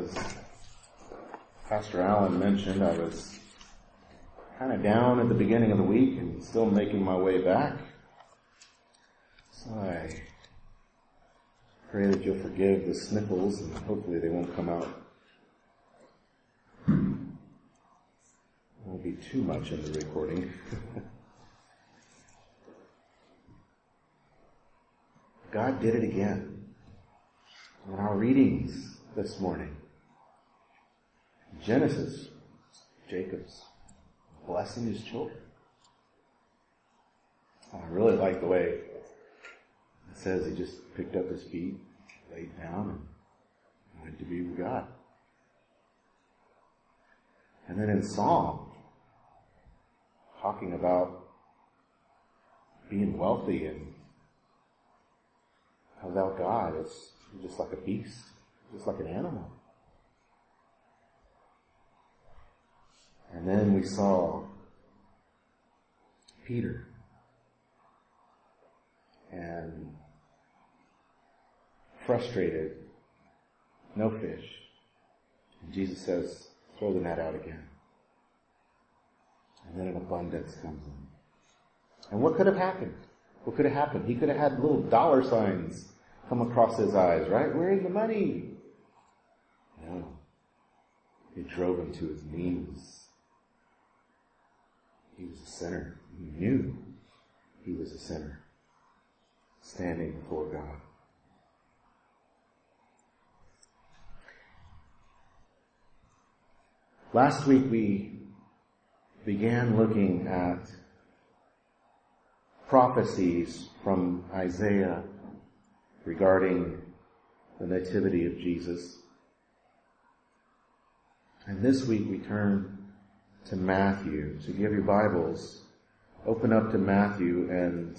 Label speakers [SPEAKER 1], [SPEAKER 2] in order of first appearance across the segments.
[SPEAKER 1] as Pastor Allen mentioned, I was kind of down at the beginning of the week and still making my way back. So I pray that you'll forgive the sniffles and hopefully they won't come out. Won't be too much in the recording. God did it again in our readings this morning. Genesis, Jacob's blessing his children. I really like the way it says he just picked up his feet, laid down, and went to be with God. And then in Psalm, talking about being wealthy and without God, it's just like a beast, just like an animal. And then we saw Peter and frustrated, no fish. And Jesus says, throw the net out again. And then an abundance comes in. And what could have happened? What could have happened? He could have had little dollar signs come across his eyes, right? Where's the money? No. It drove him to his knees. He was a sinner. He knew he was a sinner, standing before God. Last week we began looking at prophecies from Isaiah regarding the nativity of Jesus. And this week we turn to Matthew. So give your Bibles, open up to Matthew, and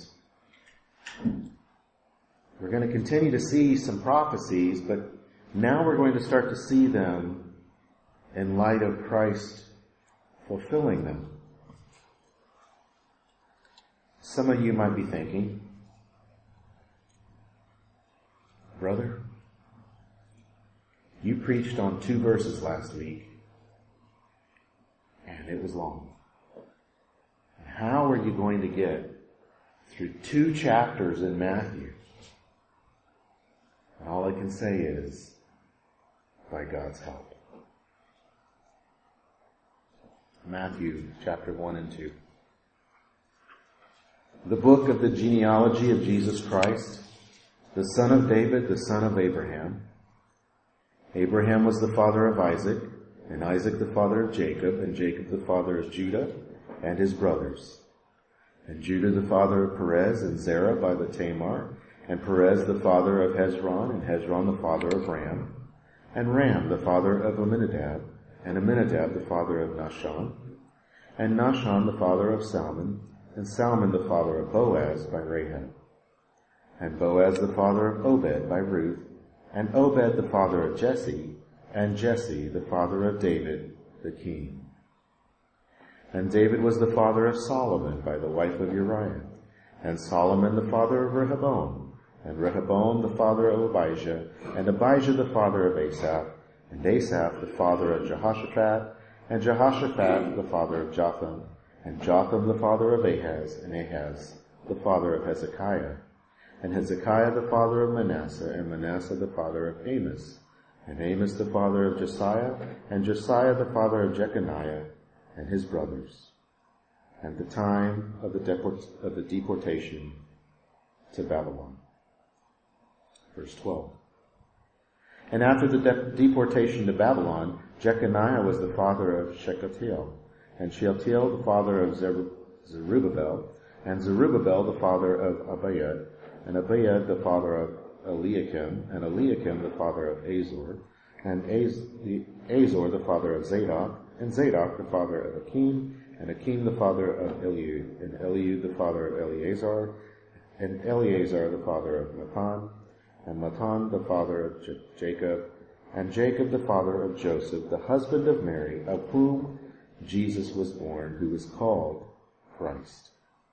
[SPEAKER 1] we're going to continue to see some prophecies, but now we're going to start to see them in light of Christ fulfilling them. Some of you might be thinking, brother, you preached on 2 verses last week, and it was long. And how are you going to get through 2 chapters in Matthew? And all I can say is, by God's help. Matthew chapter 1 and 2. The book of the genealogy of Jesus Christ, the son of David, the son of Abraham. Abraham was the father of Isaac, and Isaac the father of Jacob, and Jacob the father of Judah and his brothers. And Judah the father of Perez and Zerah by the Tamar, and Perez the father of Hezron, and Hezron the father of Ram, and Ram the father of Amminadab, and Amminadab the father of Nahshon, and Nahshon the father of Salmon, and Salmon the father of Boaz by Rahab, and Boaz the father of Obed by Ruth, and Obed the father of Jesse, and Jesse the father of David the king. And David was the father of Solomon by the wife of Uriah, and Solomon the father of Rehoboam, and Rehoboam the father of Abijah, and Abijah the father of Asaph, and Asaph the father of Jehoshaphat, and Jehoshaphat the father of Jotham, and Jotham the father of Ahaz, and Ahaz the father of Hezekiah, and Hezekiah the father of Manasseh, and Manasseh the father of Amos, and Amos the father of Josiah, and Josiah the father of Jeconiah, and his brothers, and the time of the deportation to Babylon. Verse 12. And after the deportation to Babylon, Jeconiah was the father of Shealtiel, and Shealtiel the father of Zerubbabel, and Zerubbabel the father of Abiud, and Abiud the father of Eliakim, and Eliakim the father of Azor, and Azor the father of Zadok, and Zadok the father of Akim, and Akim the father of Eliud, and Eliud the father of Eleazar, and Eleazar the father of Matthan, and Matthan the father of Jacob, and Jacob the father of Joseph, the husband of Mary, of whom Jesus was born, who is called Christ.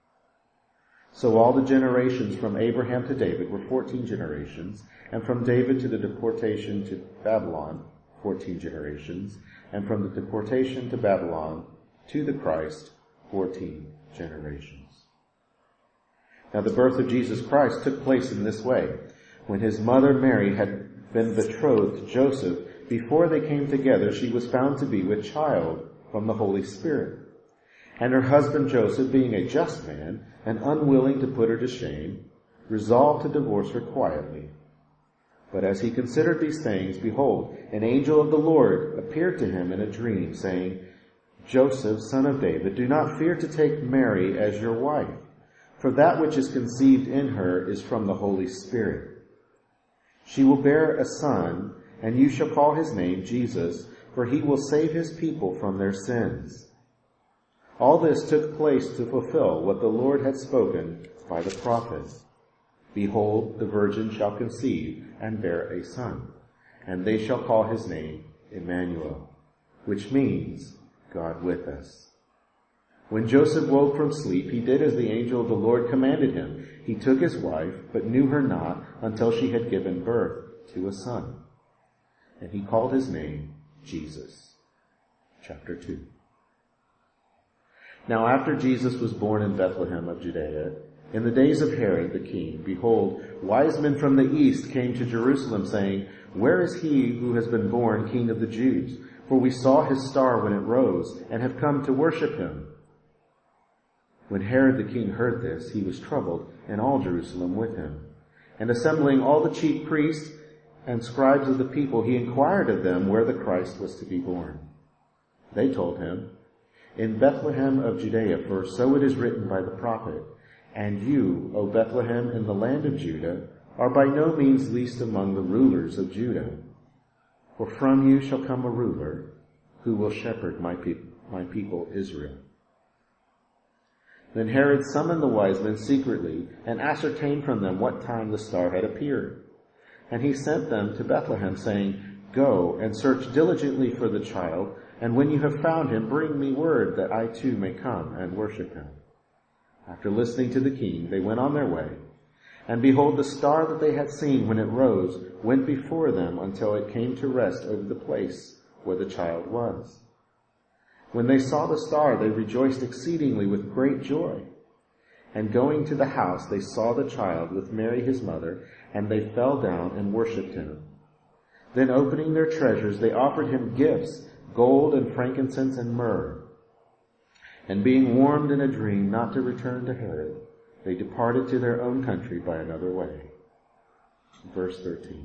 [SPEAKER 1] So all the generations from Abraham to David were 14 generations, and from David to the deportation to Babylon, 14 generations, and from the deportation to Babylon to the Christ, 14 generations. Now the birth of Jesus Christ took place in this way. When his mother Mary had been betrothed to Joseph, before they came together, she was found to be with child from the Holy Spirit. And her husband Joseph, being a just man and unwilling to put her to shame, resolved to divorce her quietly. But as he considered these things, behold, an angel of the Lord appeared to him in a dream, saying, Joseph, son of David, do not fear to take Mary as your wife, for that which is conceived in her is from the Holy Spirit. She will bear a son, and you shall call his name Jesus, for he will save his people from their sins. All this took place to fulfill what the Lord had spoken by the prophet. Behold, the virgin shall conceive and bear a son, and they shall call his name Emmanuel, which means God with us. When Joseph woke from sleep, he did as the angel of the Lord commanded him. He took his wife, but knew her not until she had given birth to a son. And he called his name Jesus. Chapter 2. Now after Jesus was born in Bethlehem of Judea, in the days of Herod the king, behold, wise men from the east came to Jerusalem, saying, Where is he who has been born King of the Jews? For we saw his star when it rose, and have come to worship him. When Herod the king heard this, he was troubled, and all Jerusalem with him. And assembling all the chief priests and scribes of the people, he inquired of them where the Christ was to be born. They told him, In Bethlehem of Judea, for so it is written by the prophet, And you, O Bethlehem, in the land of Judah, are by no means least among the rulers of Judah. For from you shall come a ruler who will shepherd my people Israel. Then Herod summoned the wise men secretly and ascertained from them what time the star had appeared. And he sent them to Bethlehem, saying, Go and search diligently for the child, and when you have found him, bring me word that I too may come and worship him. After listening to the king, they went on their way. And behold, the star that they had seen when it rose went before them until it came to rest over the place where the child was. When they saw the star, they rejoiced exceedingly with great joy. And going to the house, they saw the child with Mary his mother, and they fell down and worshipped him. Then opening their treasures, they offered him gifts, gold and frankincense and myrrh. And being warned in a dream not to return to Herod, they departed to their own country by another way. Verse 13.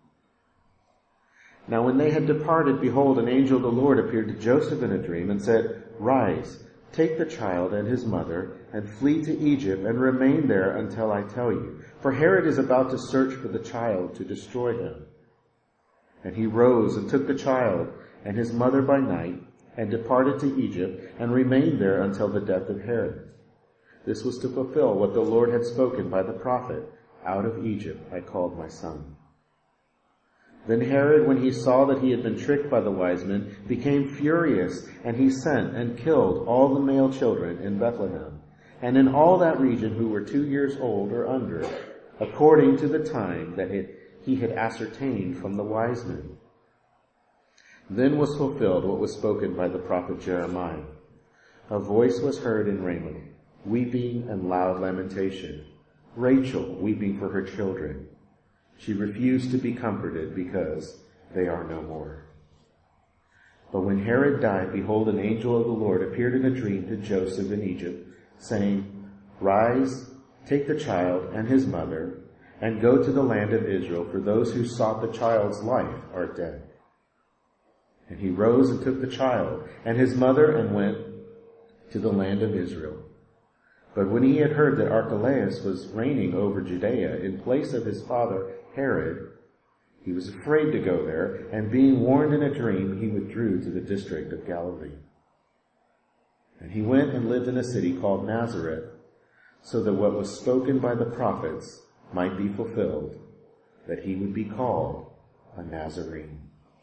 [SPEAKER 1] Now when they had departed, behold, an angel of the Lord appeared to Joseph in a dream and said, Rise, take the child and his mother, and flee to Egypt, and remain there until I tell you. For Herod is about to search for the child to destroy him. And he rose and took the child and his mother by night, and departed to Egypt, and remained there until the death of Herod. This was to fulfill what the Lord had spoken by the prophet, Out of Egypt I called my son. Then Herod, when he saw that he had been tricked by the wise men, became furious, and he sent and killed all the male children in Bethlehem, and in all that region who were 2 years old or under, according to the time that he had ascertained from the wise men. Then was fulfilled what was spoken by the prophet Jeremiah. A voice was heard in Ramah, weeping and loud lamentation, Rachel weeping for her children. She refused to be comforted because they are no more. But when Herod died, behold, an angel of the Lord appeared in a dream to Joseph in Egypt, saying, Rise, take the child and his mother, and go to the land of Israel, for those who sought the child's life are dead. And he rose and took the child and his mother and went to the land of Israel. But when he had heard that Archelaus was reigning over Judea in place of his father Herod, he was afraid to go there, and being warned in a dream, he withdrew to the district of Galilee. And he went and lived in a city called Nazareth, so that what was spoken by the prophets might be fulfilled, that he would be called a Nazarene.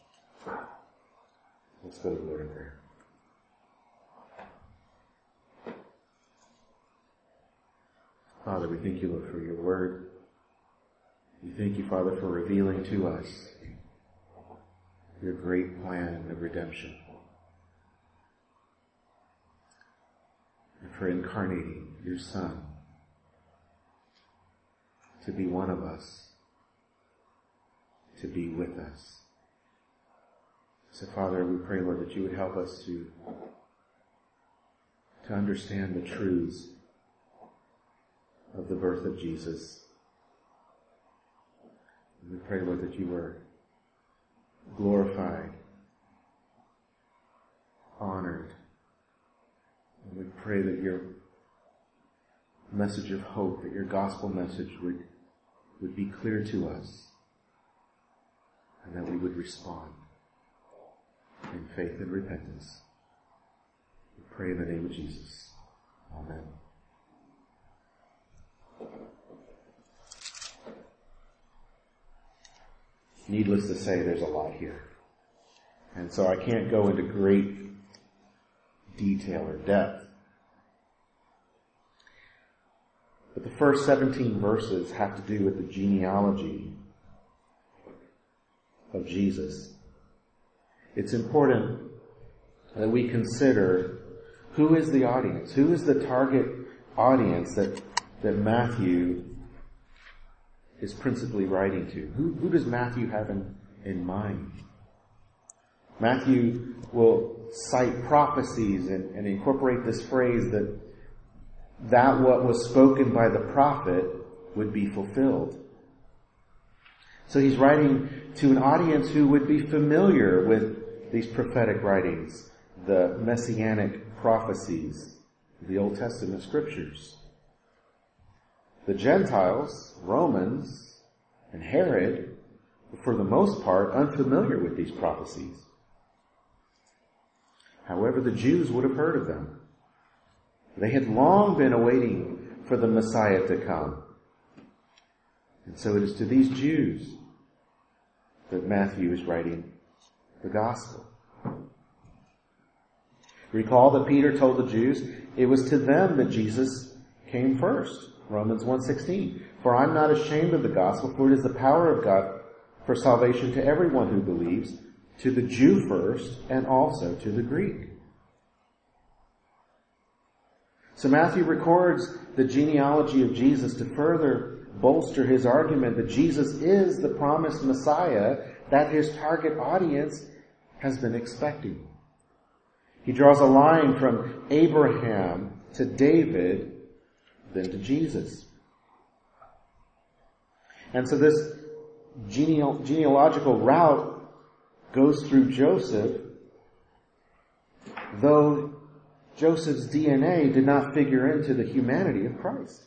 [SPEAKER 1] Let's go to the Lord in prayer. Father, we thank you, Lord, for your word. We thank you, Father, for revealing to us your great plan of redemption, and for incarnating your Son to be one of us, to be with us. So Father, we pray, Lord, that you would help us to understand the truths of the birth of Jesus. We pray, Lord, that you were glorified, honored. And we pray that your message of hope, that your gospel message would be clear to us, and that we would respond in faith and repentance. We pray in the name of Jesus. Amen. Needless to say, there's a lot here. And so I can't go into great detail or depth. But the first 17 verses have to do with the genealogy of Jesus. It's important that we consider who is the audience, who is the target audience that Matthew is principally writing to. Who does Matthew have in mind? Matthew will cite prophecies and incorporate this phrase that what was spoken by the prophet would be fulfilled. So he's writing to an audience who would be familiar with these prophetic writings, the messianic prophecies, the Old Testament scriptures. The Gentiles, Romans, and Herod were for the most part unfamiliar with these prophecies. However, the Jews would have heard of them. They had long been awaiting for the Messiah to come. And so it is to these Jews that Matthew is writing the gospel. Recall that Peter told the Jews it was to them that Jesus came first. Romans 1:16. For I'm not ashamed of the gospel, for it is the power of God for salvation to everyone who believes, to the Jew first and also to the Greek. So Matthew records the genealogy of Jesus to further bolster his argument that Jesus is the promised Messiah that his target audience has been expecting. He draws a line from Abraham to David, then to Jesus. And so this genealogical route goes through Joseph, though Joseph's DNA did not figure into the humanity of Christ.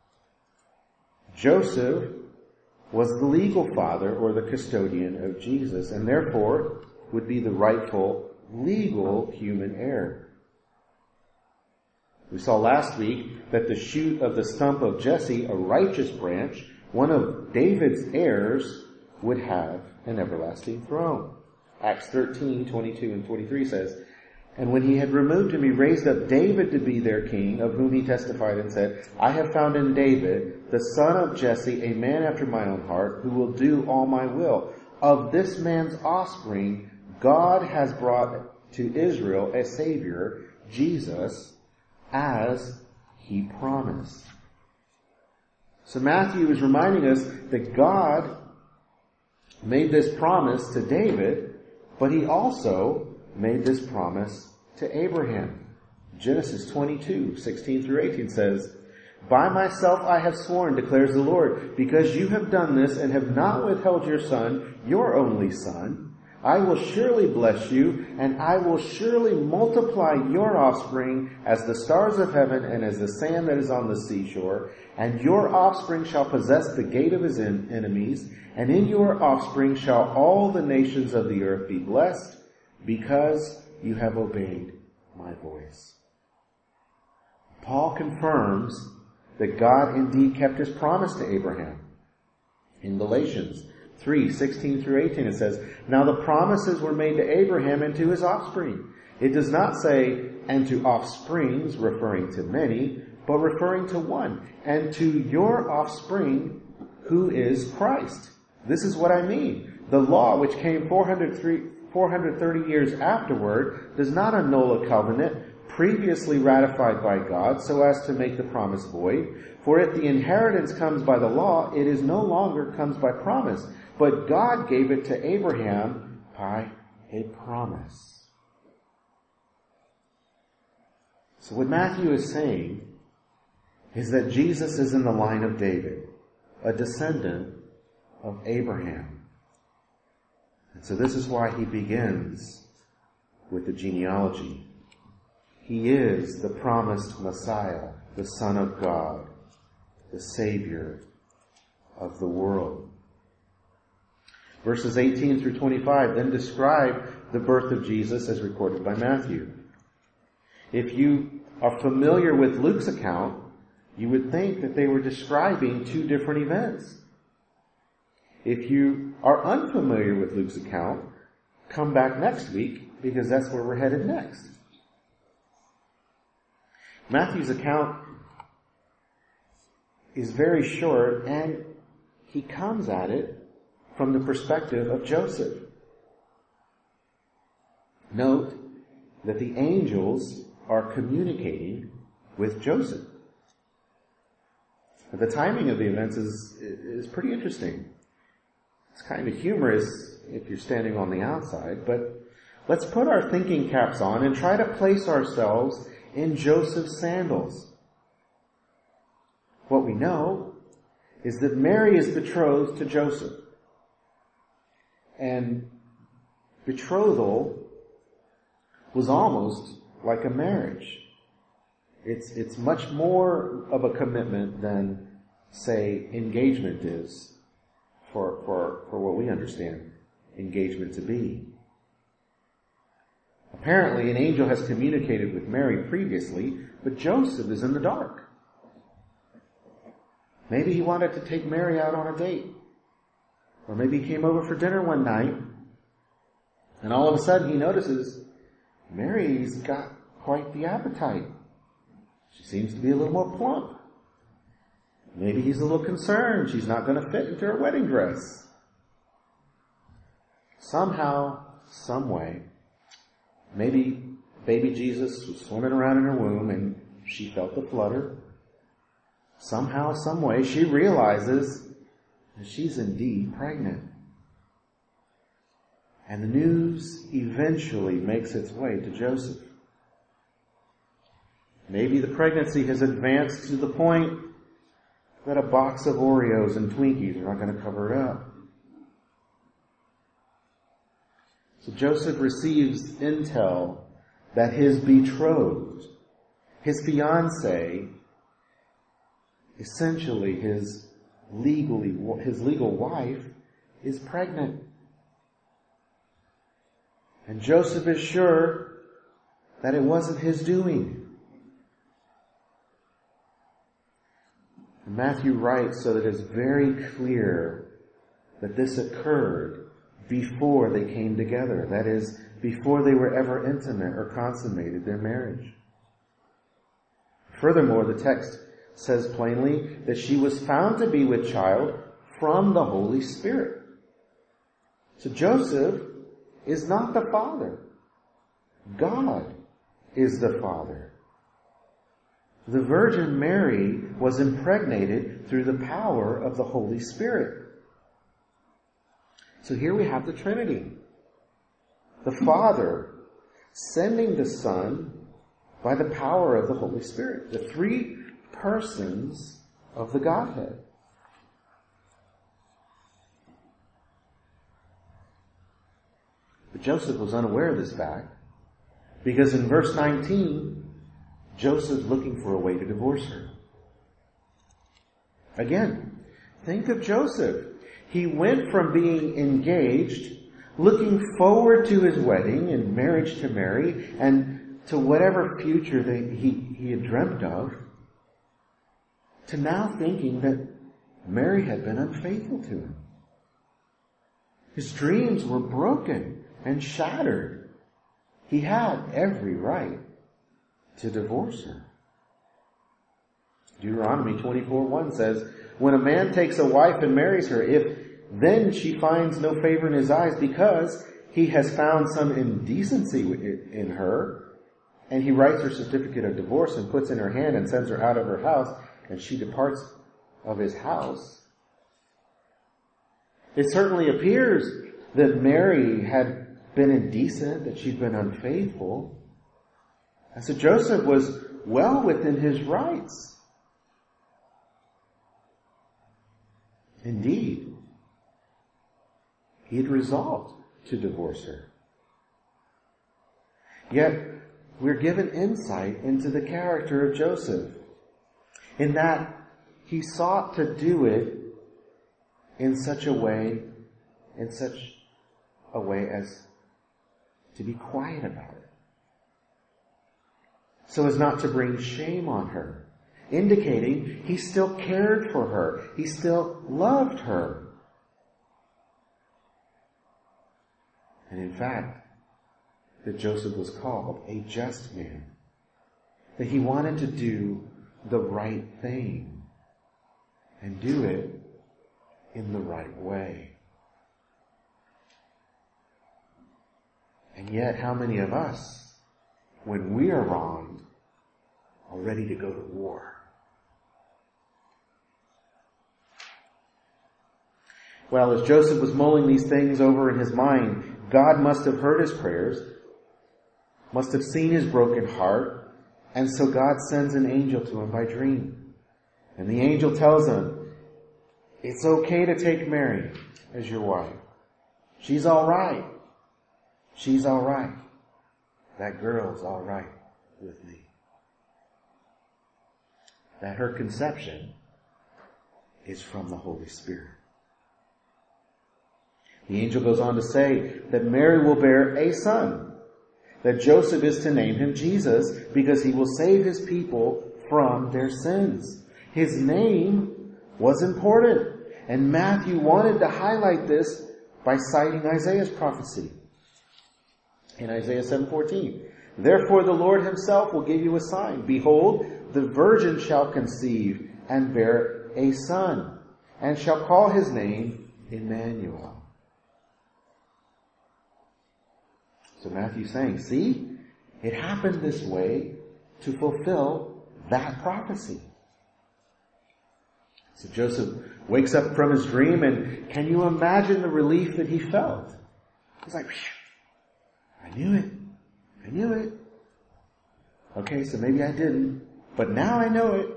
[SPEAKER 1] Joseph was the legal father or the custodian of Jesus, and therefore would be the rightful legal human heir. We saw last week that the shoot of the stump of Jesse, a righteous branch, one of David's heirs, would have an everlasting throne. Acts 13:22 and 23 says, And when he had removed him, he raised up David to be their king, of whom he testified and said, I have found in David, the son of Jesse, a man after my own heart, who will do all my will. Of this man's offspring, God has brought to Israel a Savior, Jesus, as he promised. So Matthew is reminding us that God made this promise to David, but he also made this promise to Abraham. Genesis 22:16 through 18 says, By myself I have sworn, declares the Lord, because you have done this and have not withheld your son, your only son, I will surely bless you, and I will surely multiply your offspring as the stars of heaven and as the sand that is on the seashore. And your offspring shall possess the gate of his enemies, and in your offspring shall all the nations of the earth be blessed, because you have obeyed my voice. Paul confirms that God indeed kept his promise to Abraham. In Galatians 3:16 through 18 it says, Now the promises were made to Abraham and to his offspring. It does not say, and to offsprings, referring to many, but referring to one, and to your offspring, who is Christ. This is what I mean. The law, which came 430 430 years afterward does not annul a covenant previously ratified by God so as to make the promise void. For if the inheritance comes by the law, it is no longer comes by promise, but God gave it to Abraham by a promise. So what Matthew is saying is that Jesus is in the line of David, a descendant of Abraham. And so this is why he begins with the genealogy. He is the promised Messiah, the Son of God, the Savior of the world. Verses 18 through 25 then describe the birth of Jesus as recorded by Matthew. If you are familiar with Luke's account, you would think that they were describing two different events. If you are unfamiliar with Luke's account, come back next week because that's where we're headed next. Matthew's account is very short, and he comes at it from the perspective of Joseph. Note that the angels are communicating with Joseph. The timing of the events is pretty interesting. It's kind of humorous if you're standing on the outside, but let's put our thinking caps on and try to place ourselves in Joseph's sandals. What we know is that Mary is betrothed to Joseph. And betrothal was almost like a marriage. It's much more of a commitment than, say, engagement is for what we understand engagement to be. Apparently, an angel has communicated with Mary previously, but Joseph is in the dark. Maybe he wanted to take Mary out on a date. Or maybe he came over for dinner one night, and all of a sudden he notices Mary's got quite the appetite. She seems to be a little more plump. Maybe he's a little concerned she's not going to fit into her wedding dress. Somehow, some way, maybe baby Jesus was swimming around in her womb and she felt the flutter. Somehow, some way, she realizes that she's indeed pregnant. And the news eventually makes its way to Joseph. Maybe the pregnancy has advanced to the point that a box of Oreos and Twinkies are not going to cover it up. So Joseph receives intel that his betrothed, his fiancée, essentially his legal wife, is pregnant. And Joseph is sure that it wasn't his doing. Matthew writes so that it's very clear that this occurred before they came together. That is, before they were ever intimate or consummated their marriage. Furthermore, the text says plainly that she was found to be with child from the Holy Spirit. So Joseph is not the father. God is the father. The Virgin Mary was impregnated through the power of the Holy Spirit. So here we have the Trinity. The Father sending the Son by the power of the Holy Spirit. The three persons of the Godhead. But Joseph was unaware of this fact because in verse 19, Joseph's looking for a way to divorce her. Again, think of Joseph. He went from being engaged, looking forward to his wedding and marriage to Mary, and to whatever future that he had dreamt of, to now thinking that Mary had been unfaithful to him. His dreams were broken and shattered. He had every right to divorce her. Deuteronomy 24:1 says, when a man takes a wife and marries her, if then she finds no favor in his eyes because he has found some indecency in her, and he writes her certificate of divorce and puts in her hand and sends her out of her house, and she departs of his house. It certainly appears that Mary had been indecent, that she'd been unfaithful. And so Joseph was well within his rights. Indeed, he had resolved to divorce her. Yet, we're given insight into the character of Joseph, in that he sought to do it in such a way as to be quiet about it, so as not to bring shame on her, indicating he still cared for her, he still loved her. And in fact, that Joseph was called a just man, that he wanted to do the right thing and do it in the right way. And yet, how many of us, when we are wronged, are ready to go to war? Well, as Joseph was mulling these things over in his mind, God must have heard his prayers, must have seen his broken heart, and so God sends an angel to him by dream. And the angel tells him, it's okay to take Mary as your wife. She's all right. She's all right. That girl's all right with me. That her conception is from the Holy Spirit. The angel goes on to say that Mary will bear a son, that Joseph is to name him Jesus because he will save his people from their sins. His name was important, and Matthew wanted to highlight this by citing Isaiah's prophecy. In Isaiah 7:14, therefore the Lord himself will give you a sign. Behold, the virgin shall conceive and bear a son, and shall call his name Emmanuel. So Matthew's saying, see, it happened this way to fulfill that prophecy. So Joseph wakes up from his dream, and can you imagine the relief that he felt? He's like, I knew it. I knew it. Okay, so maybe I didn't, but now I know it.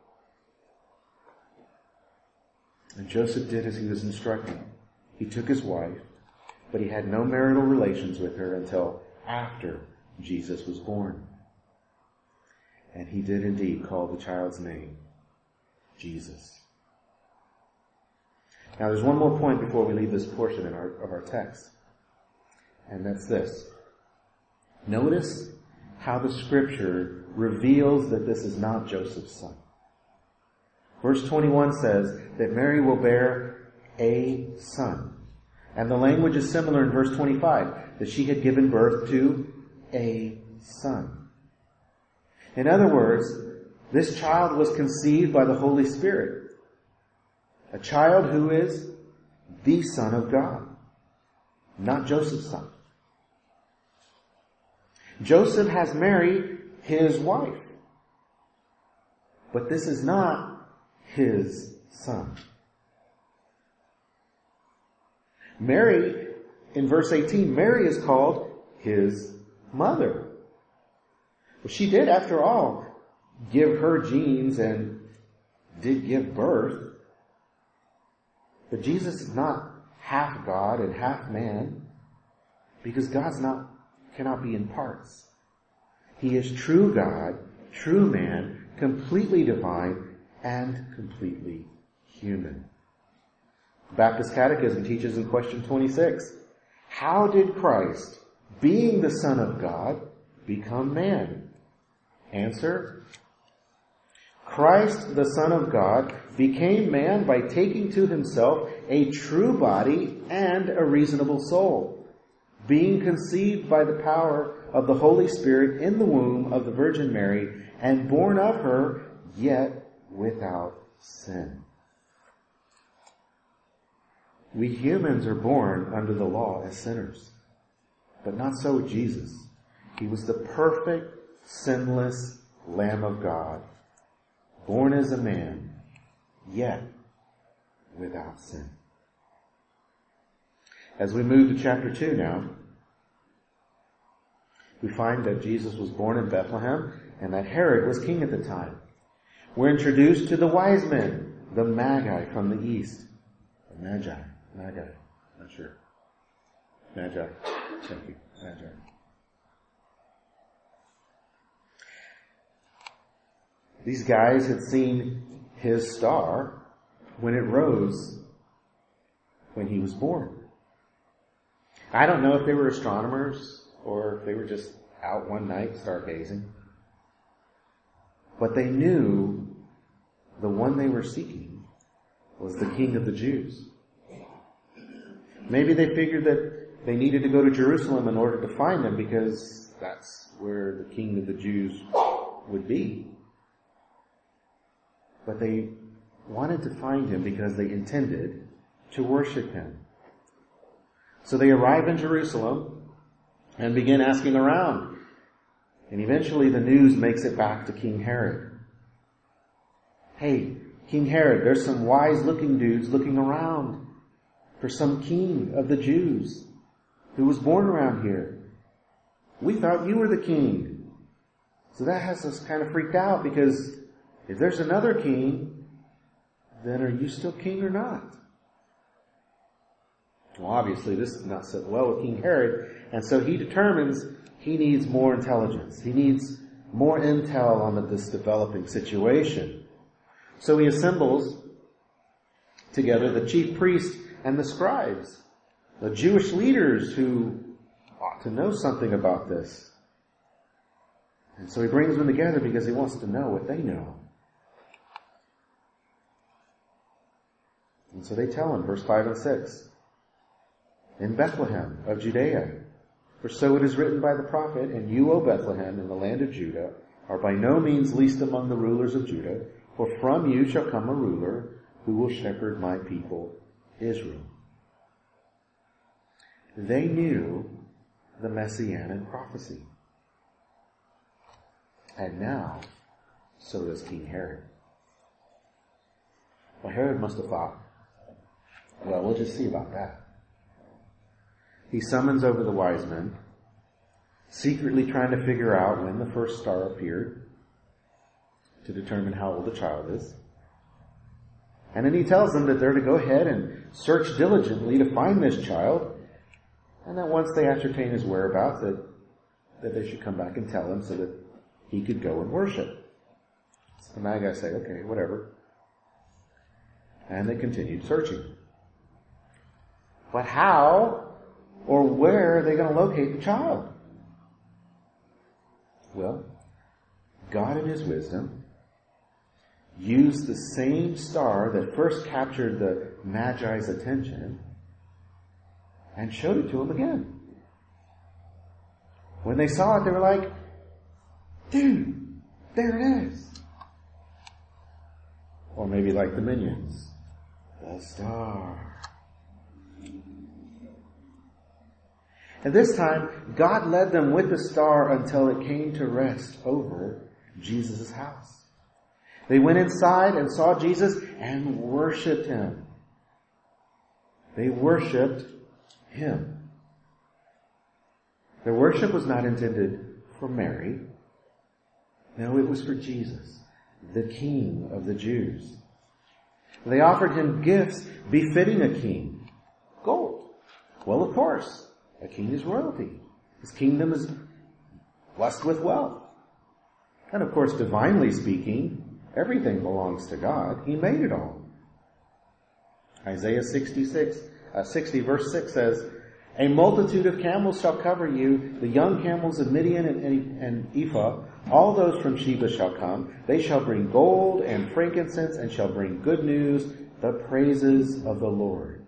[SPEAKER 1] And Joseph did as he was instructed. He took his wife, but he had no marital relations with her until after Jesus was born. And he did indeed call the child's name Jesus. Now there's one more point before we leave this portion of our text. And that's this. Notice how the scripture reveals that this is not Joseph's son. Verse 21 says that Mary will bear a son. And the language is similar in verse 25, that she had given birth to a son. In other words, this child was conceived by the Holy Spirit. A child who is the Son of God, not Joseph's son. Joseph has Mary, his wife. But this is not his son. Mary, in verse 18, Mary is called his mother. Well, she did, after all, give her genes and did give birth. But Jesus is not half God and half man, because God's cannot be in parts. He is true God, true man, completely divine, and completely human. The Baptist Catechism teaches in question 26, how did Christ, being the Son of God, become man? Answer, Christ, the Son of God, became man by taking to himself a true body and a reasonable soul, being conceived by the power of the Holy Spirit in the womb of the Virgin Mary, and born of her, yet without sin. We humans are born under the law as sinners. But not so with Jesus. He was the perfect, sinless Lamb of God, born as a man, yet without sin. As we move to chapter 2 now, we find that Jesus was born in Bethlehem and that Herod was king at the time. We're introduced to the wise men, the Magi from the east. The Magi, not sure. Magi, thank you, Magi. These guys had seen his star when it rose when he was born. I don't know if they were astronomers or if they were just out one night stargazing. But they knew the one they were seeking was the King of the Jews. Maybe they figured that they needed to go to Jerusalem in order to find him because that's where the King of the Jews would be. But they wanted to find him because they intended to worship him. So they arrive in Jerusalem and begin asking around. And eventually the news makes it back to King Herod. Hey, King Herod, there's some wise-looking dudes looking around for some king of the Jews who was born around here. We thought you were the king. So that has us kind of freaked out because if there's another king, then are you still king or not? Well, obviously this is not sit well with King Herod, and so he determines he needs more intelligence. He needs more intel on this developing situation. So he assembles together the chief priests and the scribes, the Jewish leaders who ought to know something about this. And so he brings them together because he wants to know what they know. And so they tell him, verse 5 and 6, in Bethlehem of Judea, for so it is written by the prophet, and you, O Bethlehem, in the land of Judah, are by no means least among the rulers of Judah, for from you shall come a ruler who will shepherd my people, Israel. They knew the Messianic prophecy. And now, so does King Herod. Well, Herod must have thought, well, we'll just see about that. He summons over the wise men, secretly trying to figure out when the first star appeared to determine how old the child is. And then he tells them that they're to go ahead and search diligently to find this child, and that once they ascertain his whereabouts, that they should come back and tell him so that he could go and worship. So the Magi say, okay, whatever. And they continued searching. But how or where are they going to locate the child? Well, God in his wisdom used the same star that first captured the Magi's attention and showed it to them again. When they saw it, they were like, dude, there it is. Or maybe like the Minions, the star. And this time, God led them with the star until it came to rest over Jesus' house. They went inside and saw Jesus and worshiped him. They worshiped him. Their worship was not intended for Mary. No, it was for Jesus, the King of the Jews. They offered him gifts befitting a king. Gold. Well, of course, a king is royalty. His kingdom is blessed with wealth. And of course, divinely speaking, everything belongs to God. He made it all. Isaiah 60 verse 6 says, a multitude of camels shall cover you, the young camels of Midian and Ephah. All those from Sheba shall come. They shall bring gold and frankincense and shall bring good news, the praises of the Lord.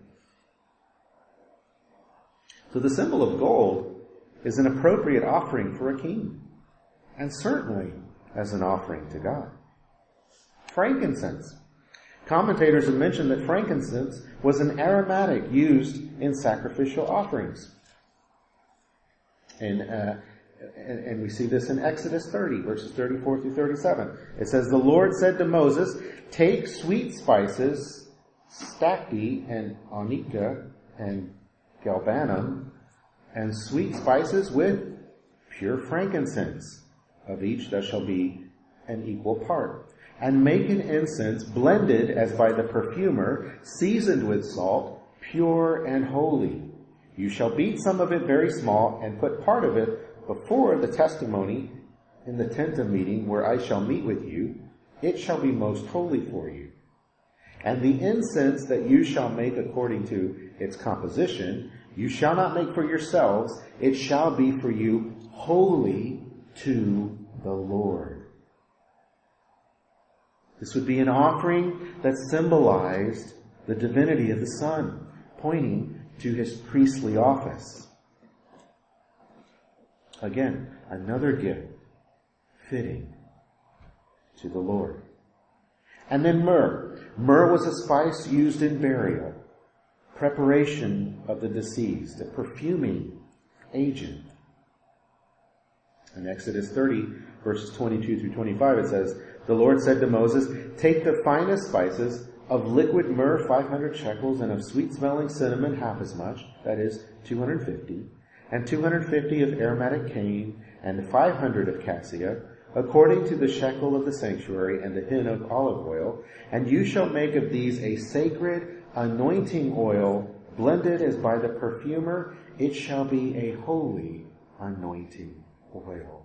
[SPEAKER 1] So the symbol of gold is an appropriate offering for a king, and certainly as an offering to God. Frankincense. Commentators have mentioned that frankincense was an aromatic used in sacrificial offerings. And we see this in Exodus 30, verses 34 through 37. It says, "The Lord said to Moses, take sweet spices, stacte and onycha and galbanum, and sweet spices with pure frankincense. Of each there shall be an equal part. And make an incense blended as by the perfumer, seasoned with salt, pure and holy. You shall beat some of it very small, and put part of it before the testimony in the tent of meeting, where I shall meet with you. It shall be most holy for you. And the incense that you shall make according to its composition, you shall not make for yourselves. It shall be for you holy to the Lord." This would be an offering that symbolized the divinity of the Son, pointing to his priestly office. Again, another gift fitting to the Lord. And then myrrh. Myrrh was a spice used in burial, preparation of the deceased, a perfuming agent. In Exodus 30, verses 22 through 25, it says, "The Lord said to Moses, take the finest spices of liquid myrrh 500 shekels, and of sweet-smelling cinnamon half as much, that is 250, and 250 of aromatic cane, and 500 of cassia, according to the shekel of the sanctuary, and the hin of olive oil. And you shall make of these a sacred anointing oil, blended as by the perfumer. It shall be a holy anointing oil."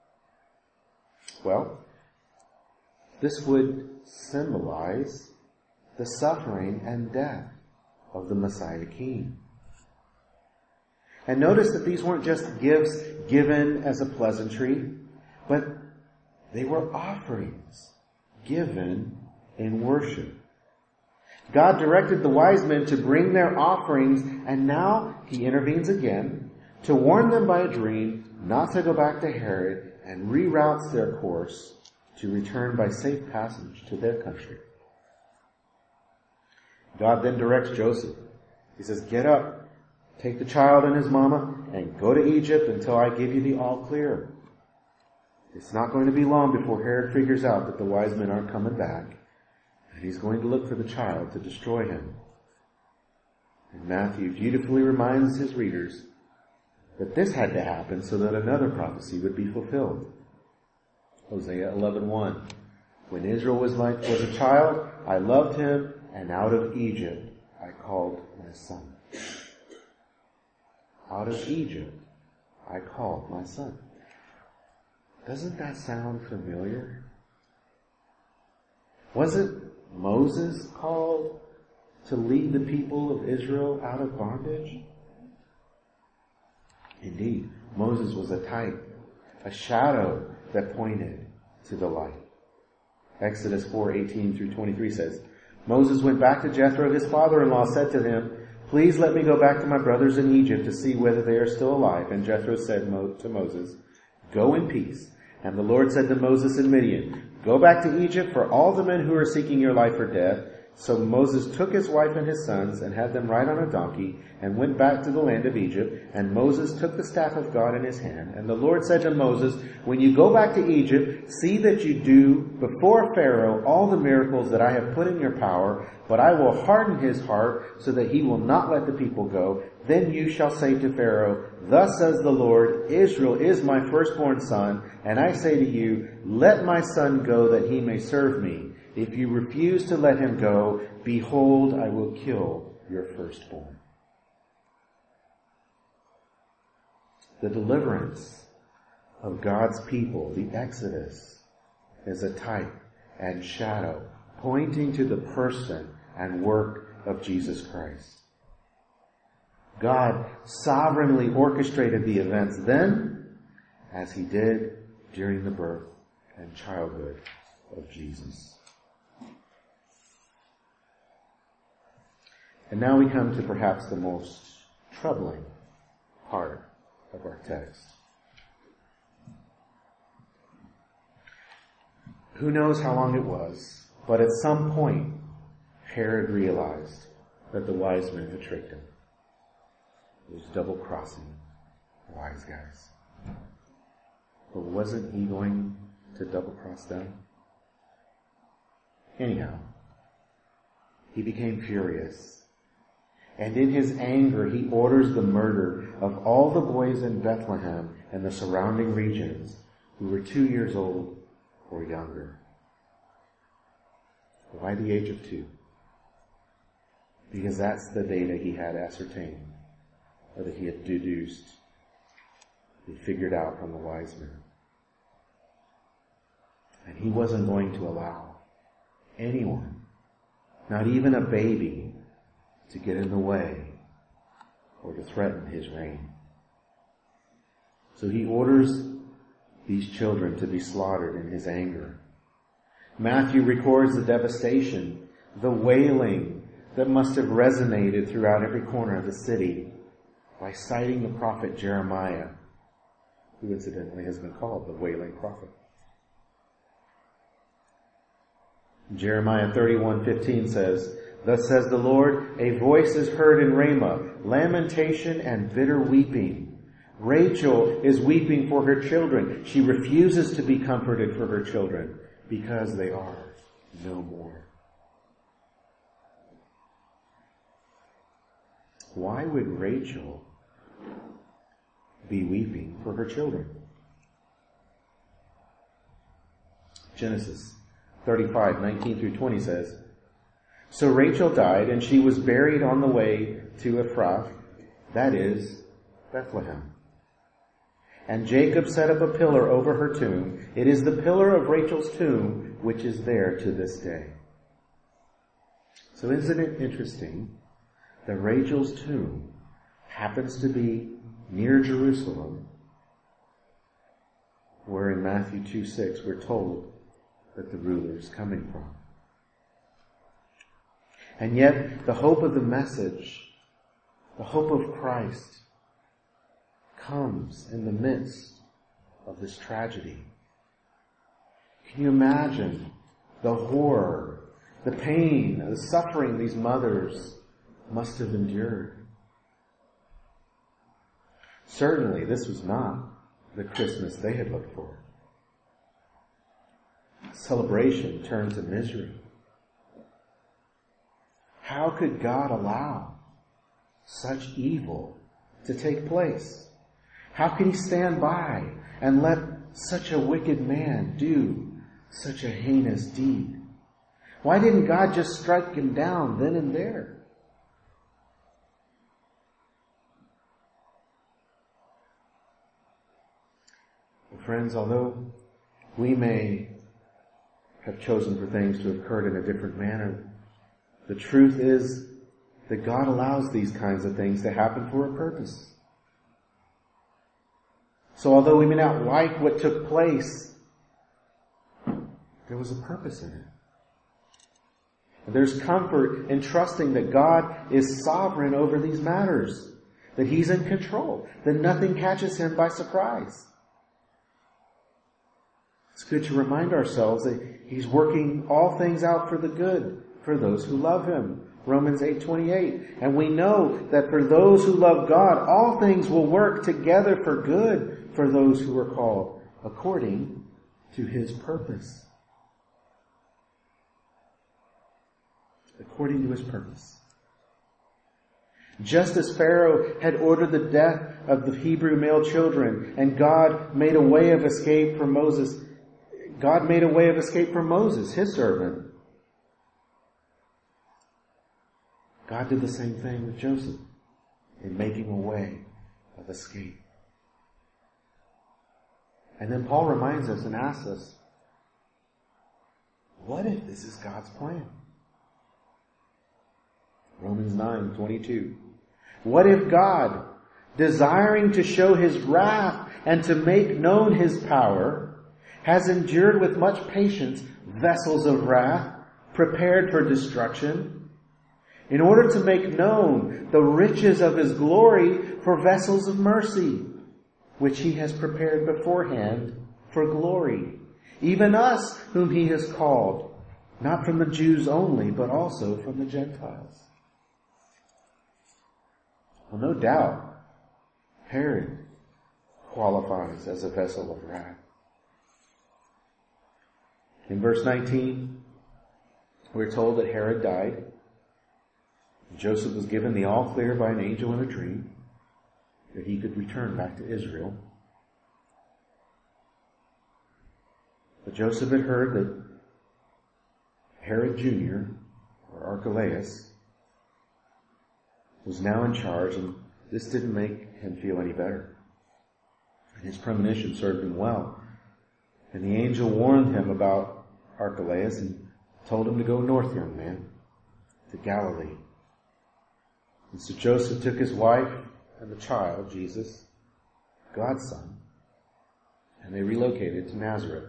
[SPEAKER 1] Well, this would symbolize the suffering and death of the Messiah King. And notice that these weren't just gifts given as a pleasantry, but they were offerings given in worship. God directed the wise men to bring their offerings, and now he intervenes again to warn them by a dream not to go back to Herod, and reroutes their course to return by safe passage to their country. God then directs Joseph. He says, "Get up, take the child and his mama, and go to Egypt until I give you the all clear." It's not going to be long before Herod figures out that the wise men aren't coming back, and he's going to look for the child to destroy him. And Matthew beautifully reminds his readers that this had to happen so that another prophecy would be fulfilled. Hosea 11:1. "When Israel was a child, I loved him, and out of Egypt I called my son." Out of Egypt I called my son. Doesn't that sound familiar? Wasn't Moses called to lead the people of Israel out of bondage? Indeed, Moses was a type, a shadow that pointed to the light. Exodus 4:18 through 23 says, "Moses went back to Jethro, his father-in-law, said to him, 'Please let me go back to my brothers in Egypt to see whether they are still alive.' And Jethro said to Moses, 'Go in peace.' And the Lord said to Moses in Midian, 'Go back to Egypt, for all the men who are seeking your life are dead.' So Moses took his wife and his sons and had them ride on a donkey and went back to the land of Egypt. And Moses took the staff of God in his hand. And the Lord said to Moses, 'When you go back to Egypt, see that you do before Pharaoh all the miracles that I have put in your power, but I will harden his heart so that he will not let the people go. Then you shall say to Pharaoh, thus says the Lord, Israel is my firstborn son, and I say to you, let my son go that he may serve me. If you refuse to let him go, behold, I will kill your firstborn.'" The deliverance of God's people, the Exodus, is a type and shadow pointing to the person and work of Jesus Christ. God sovereignly orchestrated the events then, as he did during the birth and childhood of Jesus. And now we come to perhaps the most troubling part of our text. Who knows how long it was, but at some point, Herod realized that the wise men had tricked him. It was double-crossing Wise guys. But wasn't he going to double-cross them? Anyhow, he became furious. And in his anger, he orders the murder of all the boys in Bethlehem and the surrounding regions who were 2 years old or younger. Why the age of 2? Because that's the data he had ascertained, or that he had deduced, he figured out from the wise men. And he wasn't going to allow anyone, not even a baby, to get in the way or to threaten his reign. So he orders these children to be slaughtered in his anger. Matthew records the devastation, the wailing that must have resonated throughout every corner of the city by citing the prophet Jeremiah, who incidentally has been called the wailing prophet. Jeremiah 31:15 says, "Thus says the Lord, a voice is heard in Ramah, lamentation and bitter weeping. Rachel is weeping for her children. She refuses to be comforted for her children because they are no more." Why would Rachel be weeping for her children? Genesis 35:19 through 20 says, "So Rachel died, and she was buried on the way to Ephrath, that is, Bethlehem. And Jacob set up a pillar over her tomb. It is the pillar of Rachel's tomb, which is there to this day." So isn't it interesting that Rachel's tomb happens to be near Jerusalem, where in Matthew 2:6 we're told that the ruler is coming from. And yet the hope of the message, the hope of Christ, comes in the midst of this tragedy. Can you imagine the horror, the pain, the suffering these mothers must have endured? Certainly this was not the Christmas they had looked for. Celebration turned to misery. How could God allow such evil to take place? How can he stand by and let such a wicked man do such a heinous deed? Why didn't God just strike him down then and there? Well, friends, although we may have chosen for things to have occurred in a different manner, the truth is that God allows these kinds of things to happen for a purpose. So although we may not like what took place, there was a purpose in it. And there's comfort in trusting that God is sovereign over these matters, that he's in control, that nothing catches him by surprise. It's good to remind ourselves that he's working all things out for the good for those who love him. Romans 8:28. And we know that for those who love God, all things will work together for good for those who are called according to his purpose. According to his purpose. Just as Pharaoh had ordered the death of the Hebrew male children, and God made a way of escape for Moses, his servant. God did the same thing with Joseph in making a way of escape. And then Paul reminds us and asks us, what if this is God's plan? Romans 9:22. What if God, desiring to show his wrath and to make known his power, has endured with much patience vessels of wrath prepared for destruction, in order to make known the riches of his glory for vessels of mercy, which he has prepared beforehand for glory, even us whom he has called, not from the Jews only, but also from the Gentiles. Well, no doubt, Herod qualifies as a vessel of wrath. In verse 19, we're told that Herod died. Joseph was given the all clear by an angel in a dream that he could return back to Israel. But Joseph had heard that Herod Jr., or Archelaus, was now in charge, and this didn't make him feel any better. And his premonition served him well. And the angel warned him about Archelaus and told him to go north, young man, to Galilee. And so Joseph took his wife and the child, Jesus, God's son, and they relocated to Nazareth.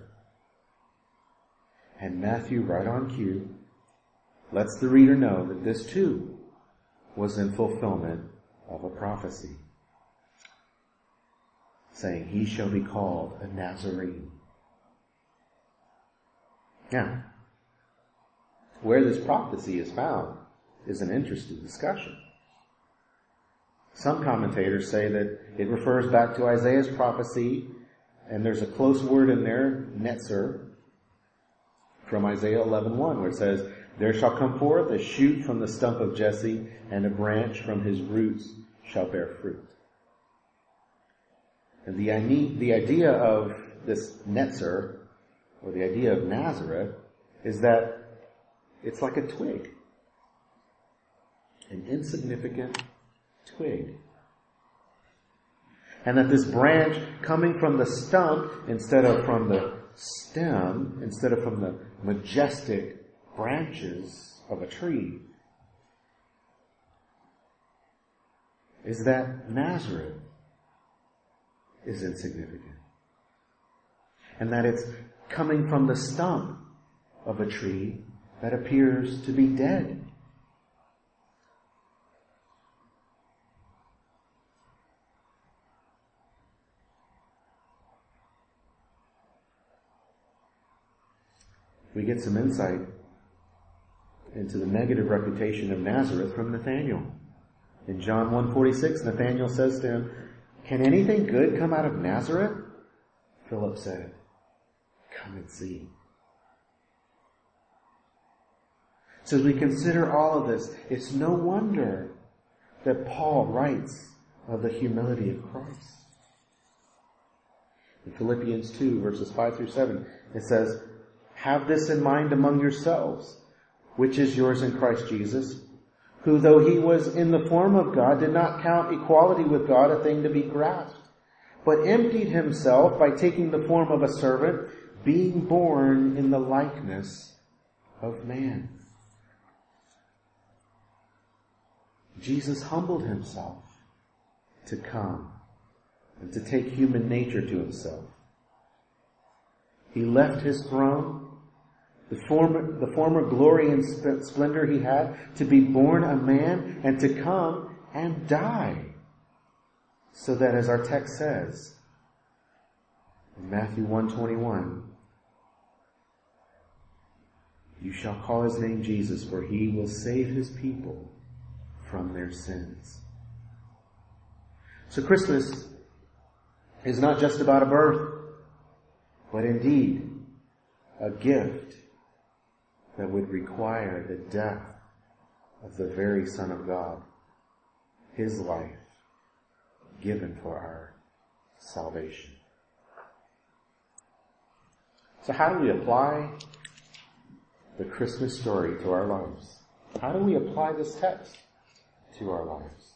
[SPEAKER 1] And Matthew, right on cue, lets the reader know that this too was in fulfillment of a prophecy, saying, he shall be called a Nazarene. Now, where this prophecy is found is an interesting discussion. Some commentators say that it refers back to Isaiah's prophecy, and there's a close word in there, netzer, from Isaiah 11:1, where it says, there shall come forth a shoot from the stump of Jesse, and a branch from his roots shall bear fruit. And the idea of this netzer, or the idea of Nazareth, is that it's like a twig. An insignificant twig. And that this branch coming from the stump instead of from the stem, instead of from the majestic branches of a tree, is that Nazareth is insignificant. And that it's coming from the stump of a tree that appears to be dead. We get some insight into the negative reputation of Nazareth from Nathanael. In John 1:46, Nathanael says to him, can anything good come out of Nazareth? Philip said, come and see. So as we consider all of this, it's no wonder that Paul writes of the humility of Christ. In Philippians 2, verses 5 through 7, it says, have this in mind among yourselves, which is yours in Christ Jesus, who though he was in the form of God, did not count equality with God a thing to be grasped, but emptied himself by taking the form of a servant, being born in the likeness of man. Jesus humbled himself to come and to take human nature to himself. He left his throne, the former glory and splendor he had, to be born a man and to come and die. So that, as our text says, in Matthew 1:21, you shall call his name Jesus, for he will save his people from their sins. So Christmas is not just about a birth, but indeed a gift that would require the death of the very Son of God, his life given for our salvation. So how do we apply the Christmas story to our lives? How do we apply this text to our lives?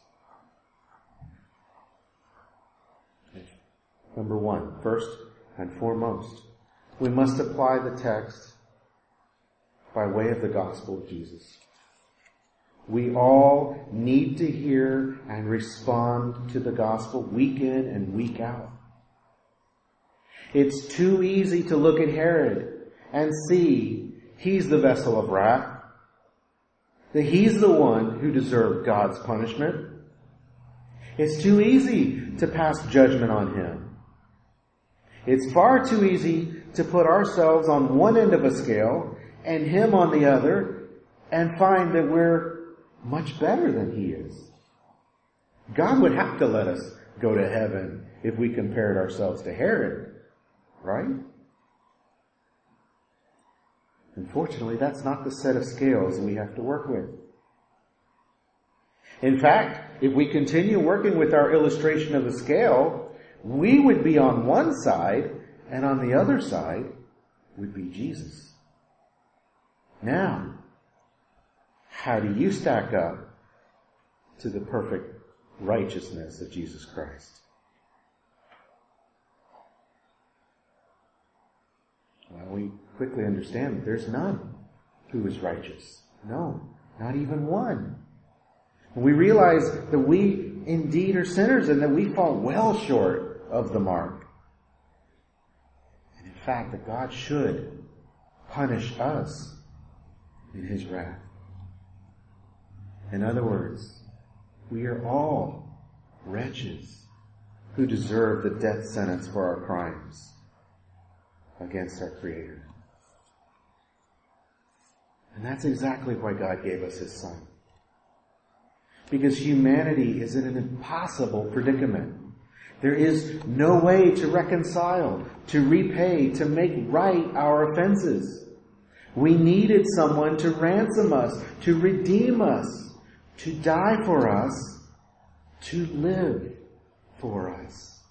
[SPEAKER 1] Number one, first and foremost, we must apply the text by way of the gospel of Jesus. We all need to hear and respond to the gospel week in and week out. It's too easy to look at Herod and see he's the vessel of wrath, that he's the one who deserved God's punishment. It's too easy to pass judgment on him. It's far too easy to put ourselves on one end of a scale and him on the other and find that we're much better than he is. God would have to let us go to heaven if we compared ourselves to Herod, right? Unfortunately, that's not the set of scales we have to work with. In fact, if we continue working with our illustration of the scale, we would be on one side, and on the other side would be Jesus. Now, how do you stack up to the perfect righteousness of Jesus Christ? Well, we quickly understand that there's none who is righteous. No, not even one. We realize that we indeed are sinners and that we fall well short of the mark. And in fact, that God should punish us in His wrath. In other words, we are all wretches who deserve the death sentence for our crimes against our Creator. And that's exactly why God gave us His Son. Because humanity is in an impossible predicament. There is no way to reconcile, to repay, to make right our offenses. We needed someone to ransom us, to redeem us, to die for us, to live for us.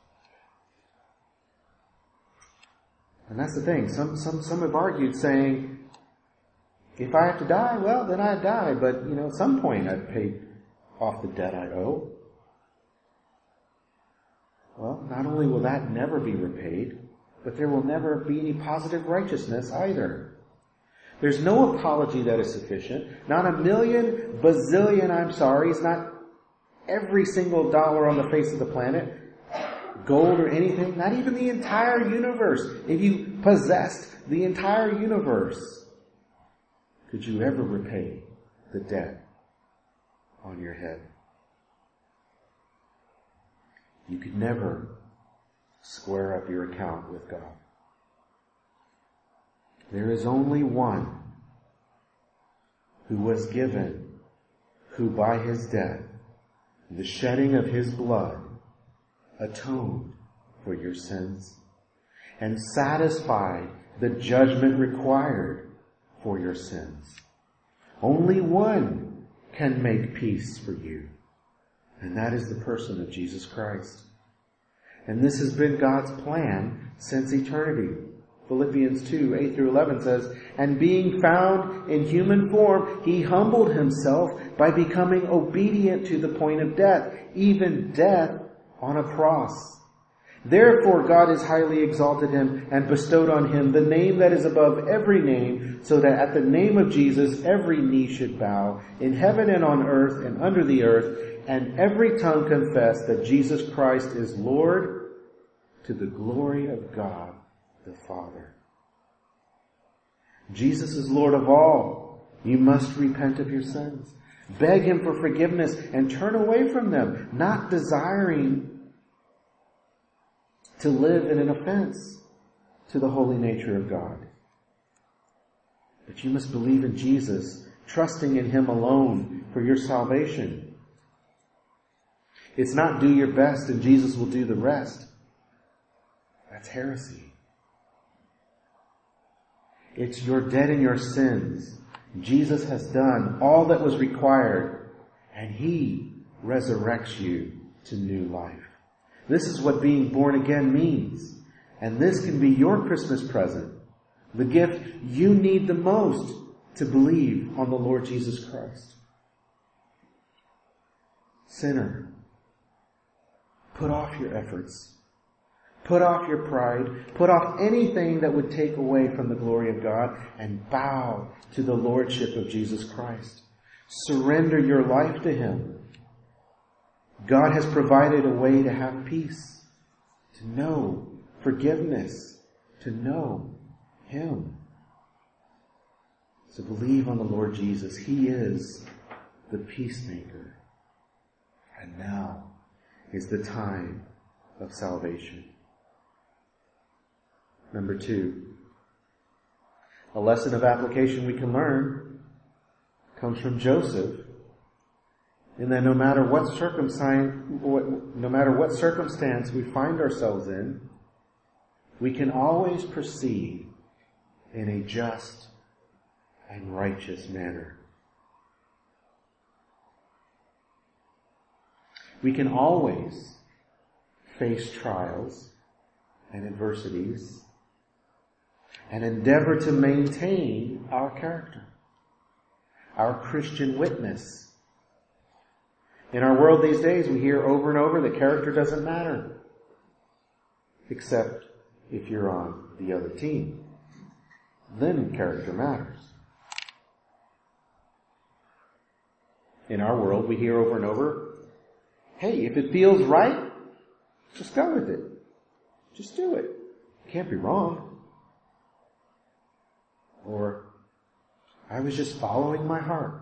[SPEAKER 1] And that's the thing. Some have argued saying, if I have to die, well, then I die. But, at some point I've paid off the debt I owe. Well, not only will that never be repaid, but there will never be any positive righteousness either. There's no apology that is sufficient. Not a million, bazillion I'm sorry's, not every single dollar on the face of the planet, gold or anything, not even the entire universe. If you possessed the entire universe, could you ever repay the debt on your head? You could never square up your account with God. There is only one who was given, who by His death, the shedding of His blood, atoned for your sins and satisfied the judgment required for your sins. Only one can make peace for you, and that is the person of Jesus Christ. And this has been God's plan since eternity. Philippians 2, 8 through 11 says, "And being found in human form, He humbled Himself by becoming obedient to the point of death, even death on a cross. Therefore God has highly exalted Him and bestowed on Him the name that is above every name, so that at the name of Jesus every knee should bow, in heaven and on earth and under the earth, and every tongue confess that Jesus Christ is Lord, to the glory of God the Father." Jesus is Lord of all. You must repent of your sins. Beg Him for forgiveness and turn away from them, not desiring to live in an offense to the holy nature of God. But you must believe in Jesus, trusting in Him alone for your salvation. It's not do your best and Jesus will do the rest. That's heresy. It's you're dead in your sins. Jesus has done all that was required, and He resurrects you to new life. This is what being born again means. And this can be your Christmas present, the gift you need the most to believe on the Lord Jesus Christ. Sinner, put off your efforts. Put off your pride. Put off anything that would take away from the glory of God and bow to the Lordship of Jesus Christ. Surrender your life to Him. God has provided a way to have peace, to know forgiveness, to know Him. So believe on the Lord Jesus. He is the peacemaker. And now is the time of salvation. Number 2, a lesson of application we can learn comes from Joseph And that no matter what circumstance we find ourselves in, we can always proceed in a just and righteous manner. We can always face trials and adversities and endeavor to maintain our character, our Christian witness. In our world these days, we hear over and over that character doesn't matter, except if you're on the other team. Then character matters. In our world, we hear over and over, hey, if it feels right, just go with it. Just do it. It can't be wrong. Or, I was just following my heart.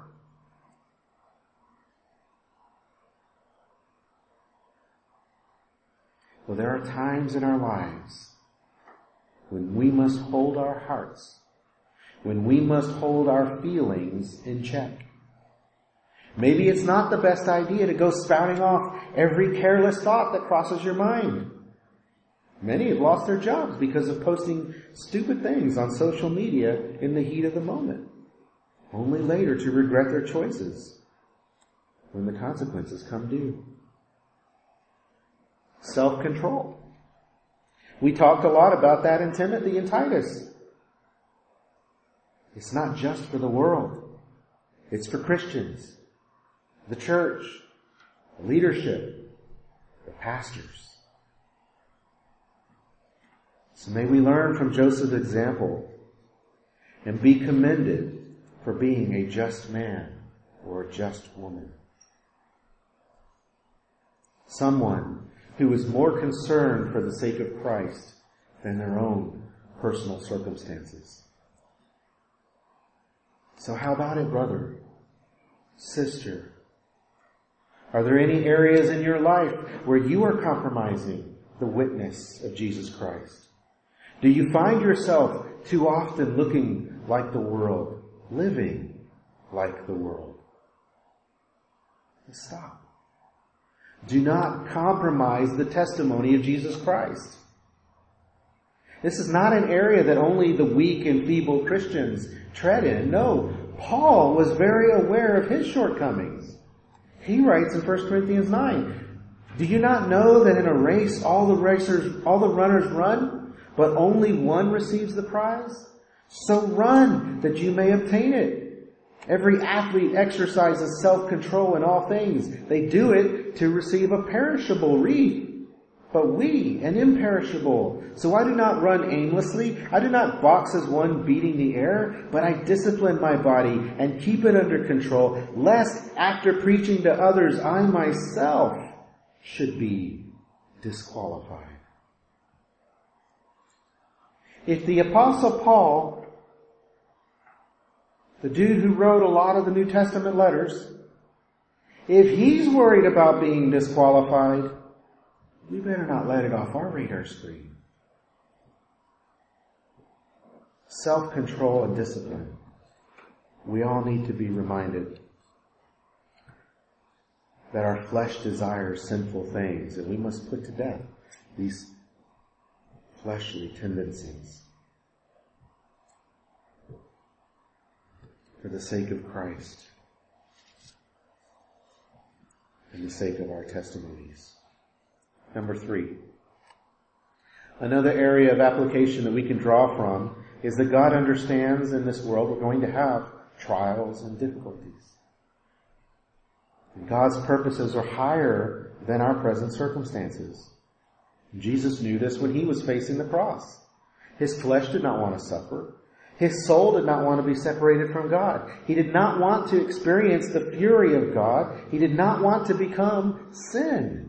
[SPEAKER 1] Well, there are times in our lives when we must hold our hearts, when we must hold our feelings in check. Maybe it's not the best idea to go spouting off every careless thought that crosses your mind. Many have lost their jobs because of posting stupid things on social media in the heat of the moment, only later to regret their choices when the consequences come due. Self-control. We talked a lot about that in Timothy and Titus. It's not just for the world. It's for Christians, the church, the leadership, the pastors. So may we learn from Joseph's example and be commended for being a just man or a just woman. Someone who is more concerned for the sake of Christ than their own personal circumstances. So how about it, brother, sister? Are there any areas in your life where you are compromising the witness of Jesus Christ? Do you find yourself too often looking like the world, living like the world? Stop. Do not compromise the testimony of Jesus Christ. This is not an area that only the weak and feeble Christians tread in. No, Paul was very aware of his shortcomings. He writes in 1 Corinthians 9, do you not know that in a race all the runners run, but only one receives the prize? So run that you may obtain it. Every athlete exercises self-control in all things. They do it to receive a perishable wreath, but we an imperishable. So I do not run aimlessly. I do not box as one beating the air, but I discipline my body and keep it under control, lest after preaching to others, I myself should be disqualified. If the Apostle Paul, the dude who wrote a lot of the New Testament letters, if he's worried about being disqualified, we better not let it off our radar screen. Self-control and discipline. We all need to be reminded that our flesh desires sinful things, and we must put to death these fleshly tendencies for the sake of Christ and the sake of our testimonies. Number 3. Another area of application that we can draw from is that God understands in this world we're going to have trials and difficulties. And God's purposes are higher than our present circumstances. Jesus knew this when he was facing the cross. His flesh did not want to suffer. His soul did not want to be separated from God. He did not want to experience the fury of God. He did not want to become sin.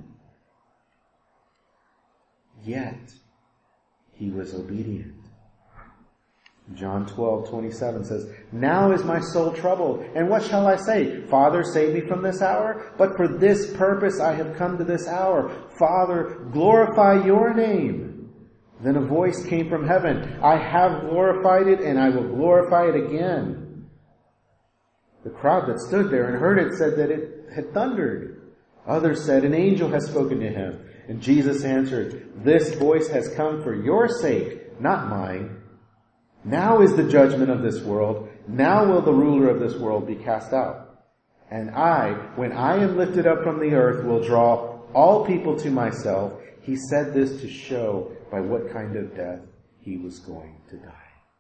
[SPEAKER 1] Yet, he was obedient. John 12:27 says, now is my soul troubled, and what shall I say? Father, save me from this hour? But for this purpose I have come to this hour. Father, glorify your name. Then a voice came from heaven. I have glorified it, and I will glorify it again. The crowd that stood there and heard it said that it had thundered. Others said, an angel has spoken to him. And Jesus answered, this voice has come for your sake, not mine. Now is the judgment of this world. Now will the ruler of this world be cast out. And I, when I am lifted up from the earth, will draw all people to myself. He said this to show by what kind of death he was going to die.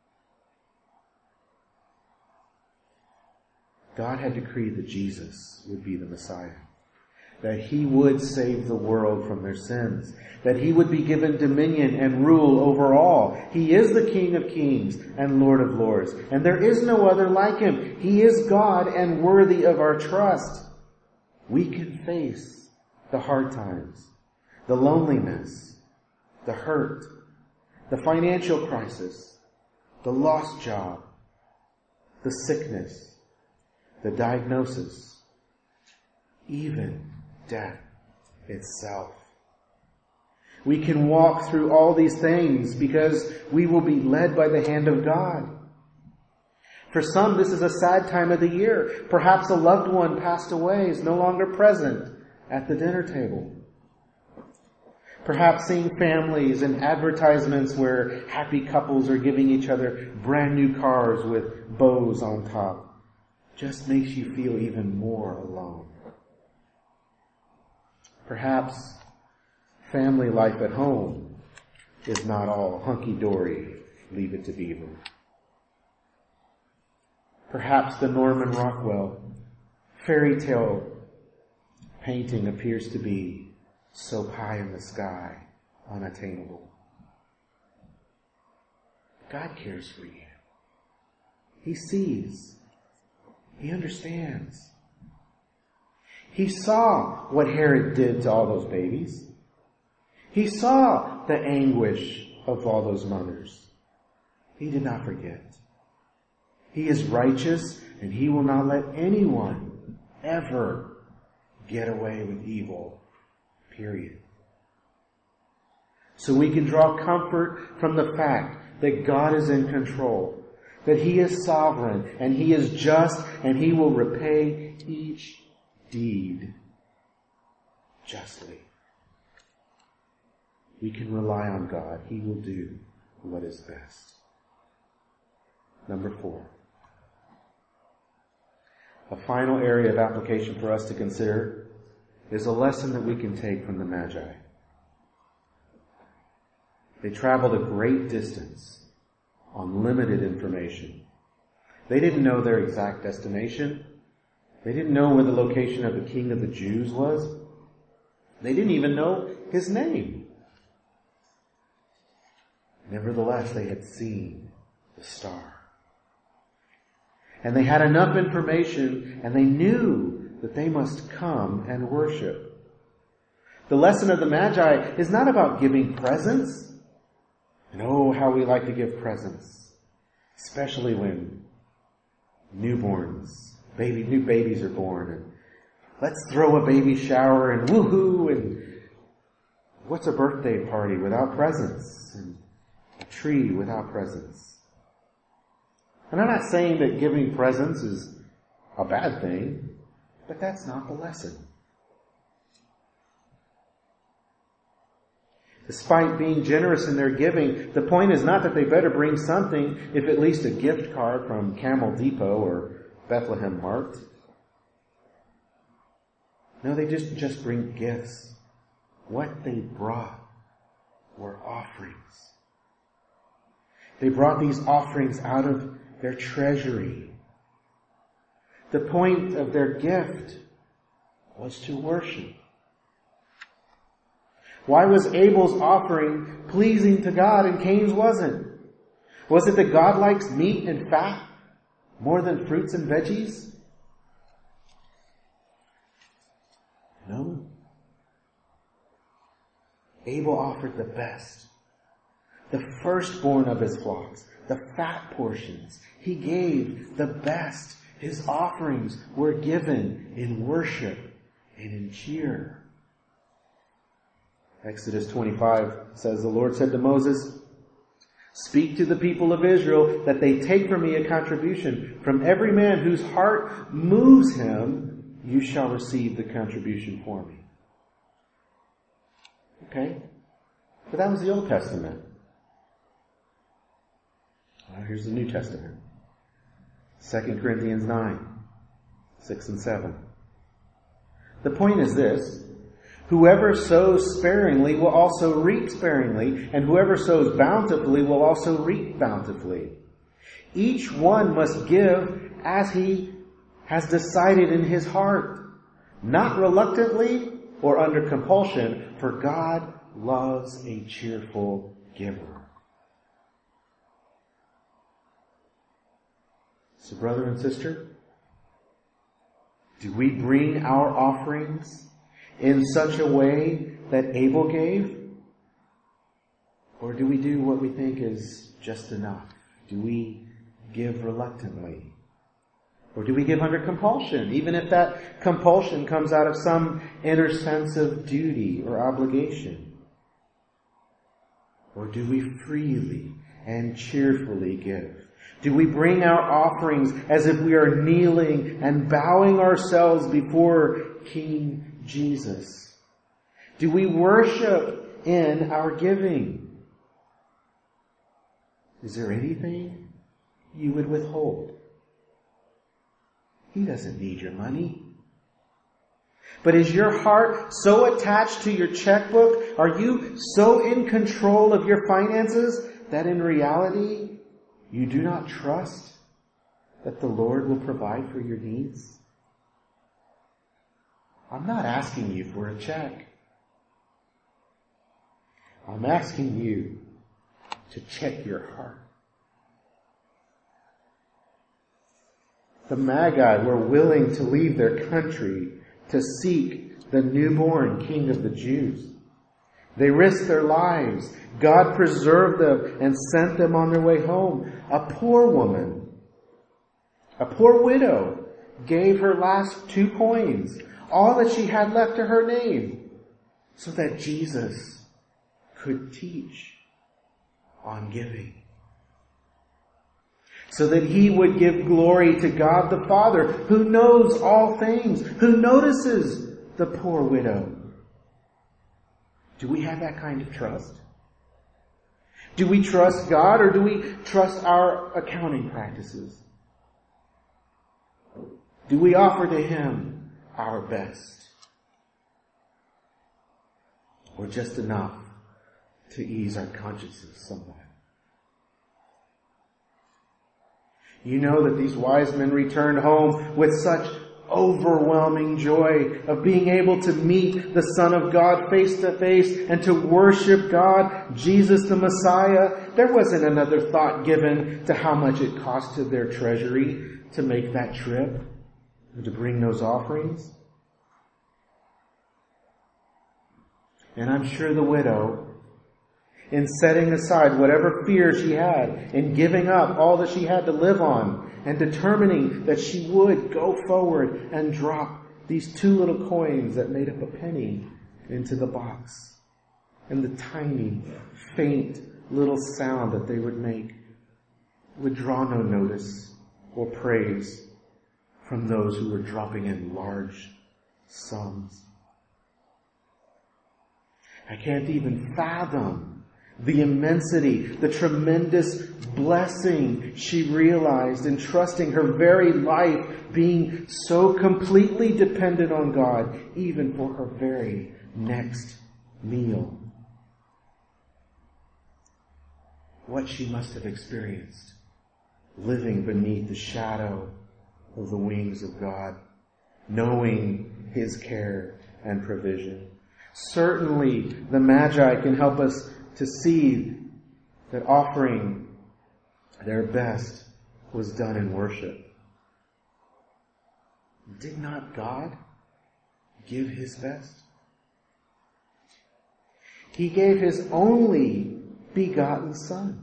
[SPEAKER 1] God had decreed that Jesus would be the Messiah, that he would save the world from their sins, that he would be given dominion and rule over all. He is the King of kings and Lord of lords, and there is no other like him. He is God and worthy of our trust. We can face the hard times, the loneliness, the hurt, the financial crisis, the lost job, the sickness, the diagnosis, even death itself. We can walk through all these things because we will be led by the hand of God. For some, this is a sad time of the year. Perhaps a loved one passed away, is no longer present at the dinner table. Perhaps seeing families and advertisements where happy couples are giving each other brand new cars with bows on top just makes you feel even more alone. Perhaps family life at home is not all hunky-dory, leave it to Beaver. Perhaps the Norman Rockwell fairy tale painting appears to be so high in the sky, unattainable. God cares for you. He sees. He understands. He saw what Herod did to all those babies. He saw the anguish of all those mothers. He did not forget. He is righteous, and he will not let anyone ever get away with evil. Period. So we can draw comfort from the fact that God is in control, that he is sovereign, and he is just, and he will repay each deed justly. We can rely on God. He will do what is best. Number 4. A final area of application for us to consider is a lesson that we can take from the Magi. They traveled a great distance on limited information. They didn't know their exact destination. They didn't know where the location of the King of the Jews was. They didn't even know his name. Nevertheless, they had seen the star. And they had enough information, and they knew that they must come and worship. The lesson of the Magi is not about giving presents. And oh, how we like to give presents, especially when new babies are born, and let's throw a baby shower and woohoo, and what's a birthday party without presents, and a tree without presents? And I'm not saying that giving presents is a bad thing, but that's not the lesson. Despite being generous in their giving, the point is not that they better bring something, if at least a gift card from Camel Depot or Bethlehem Mart. No, they just bring gifts. What they brought were offerings. They brought these offerings out of their treasury. The point of their gift was to worship. Why was Abel's offering pleasing to God and Cain's wasn't? Was it that God likes meat and fat more than fruits and veggies? No. Abel offered the best, the firstborn of his flocks, the fat portions. He gave the best. His offerings were given in worship and in cheer. Exodus 25 says, the Lord said to Moses, Speak to the people of Israel that they take from me a contribution. From every man whose heart moves him, you shall receive the contribution for me. Okay? But that was the Old Testament. Well, here's the New Testament. 2 Corinthians 9, 6 and 7. The point is this: whoever sows sparingly will also reap sparingly, and whoever sows bountifully will also reap bountifully. Each one must give as he has decided in his heart, not reluctantly or under compulsion, for God loves a cheerful giver. So, brother and sister, do we bring our offerings in such a way that Abel gave? Or do we do what we think is just enough? Do we give reluctantly? Or do we give under compulsion, even if that compulsion comes out of some inner sense of duty or obligation? Or do we freely and cheerfully give? Do we bring our offerings as if we are kneeling and bowing ourselves before King Jesus? Do we worship in our giving? Is there anything you would withhold? He doesn't need your money. But is your heart so attached to your checkbook? Are you so in control of your finances that in reality you do not trust that the Lord will provide for your needs? I'm not asking you for a check. I'm asking you to check your heart. The Magi were willing to leave their country to seek the newborn King of the Jews. They risked their lives. God preserved them and sent them on their way home. A poor woman, a poor widow, gave her last 2 coins, all that she had left to her name, so that Jesus could teach on giving. So that he would give glory to God the Father, who knows all things, who notices the poor widow. Do we have that kind of trust? Do we trust God, or do we trust our accounting practices? Do we offer to him our best? Or just enough to ease our consciences somewhat? You know that these wise men returned home with such overwhelming joy of being able to meet the Son of God face to face and to worship God, Jesus the Messiah. There wasn't another thought given to how much it cost to their treasury to make that trip and to bring those offerings. And I'm sure the widow, in setting aside whatever fear she had, in giving up all that she had to live on, and determining that she would go forward and drop these 2 little coins that made up a penny into the box. And the tiny, faint little sound that they would make would draw no notice or praise from those who were dropping in large sums. I can't even fathom the immensity, the tremendous blessing she realized in trusting her very life, being so completely dependent on God, even for her very next meal. What she must have experienced, living beneath the shadow of the wings of God, knowing his care and provision. Certainly, the Magi can help us to see that offering their best was done in worship. Did not God give his best? He gave his only begotten Son.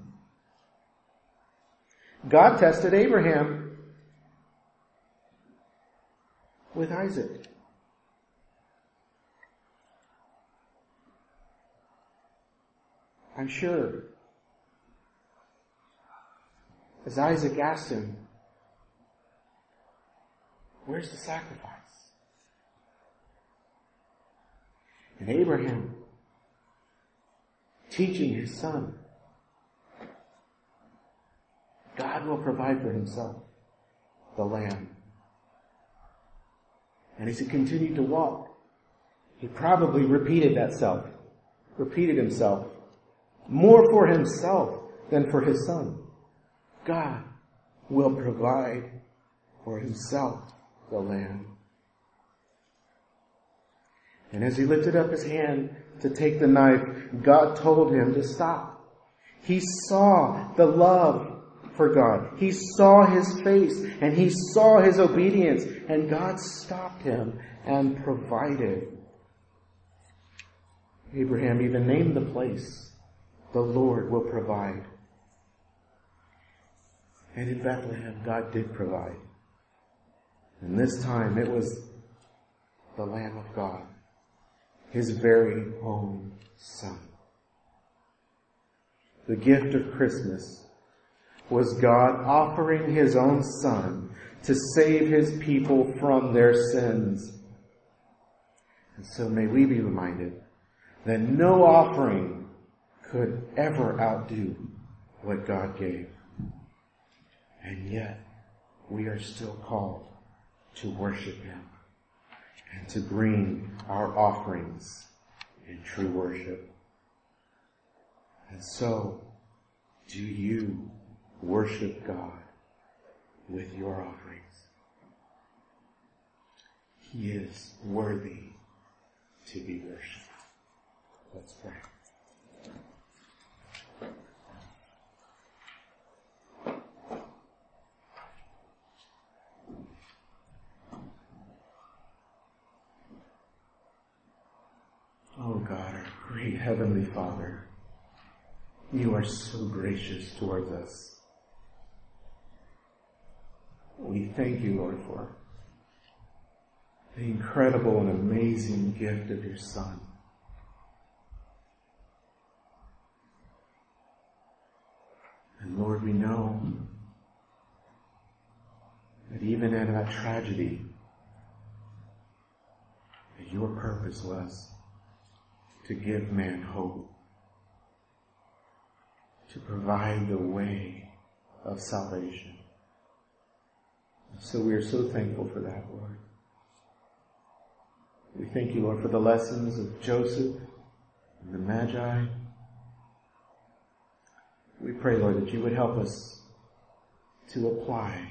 [SPEAKER 1] God tested Abraham with Isaac. I'm sure as Isaac asked him, "Where's the sacrifice?" And Abraham, teaching his son, God will provide for himself the lamb. And as he continued to walk, he probably repeated himself, more for himself than for his son. God will provide for himself the lamb. And as he lifted up his hand to take the knife, God told him to stop. He saw the love for God. He saw his face and he saw his obedience, and God stopped him and provided. Abraham even named the place, "The Lord will provide." And in Bethlehem, God did provide. And this time it was the Lamb of God, his very own Son. The gift of Christmas was God offering his own Son to save his people from their sins. And so may we be reminded that no offering could ever outdo what God gave. And yet, we are still called to worship him and to bring our offerings in true worship. And so, do you worship God with your offerings? He is worthy to be worshipped. Let's pray. Oh God, our great Heavenly Father, you are so gracious towards us. We thank you, Lord, for the incredible and amazing gift of your Son. And Lord, we know that even in that tragedy, that your purpose was to give man hope, to provide the way of salvation. So we are so thankful for that, Lord. We thank you, Lord, for the lessons of Joseph and the Magi. We pray, Lord, that you would help us to apply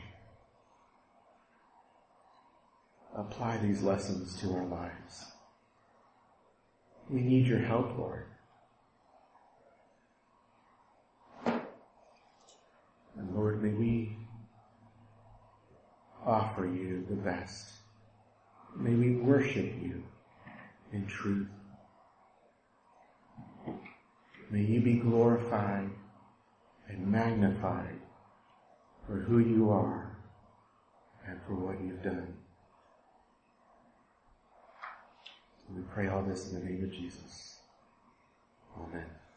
[SPEAKER 1] these lessons to our lives. We need your help, Lord. And Lord, may we offer you the best. May we worship you in truth. May you be glorified and magnified for who you are and for what you've done. We pray all this in the name of Jesus. Amen.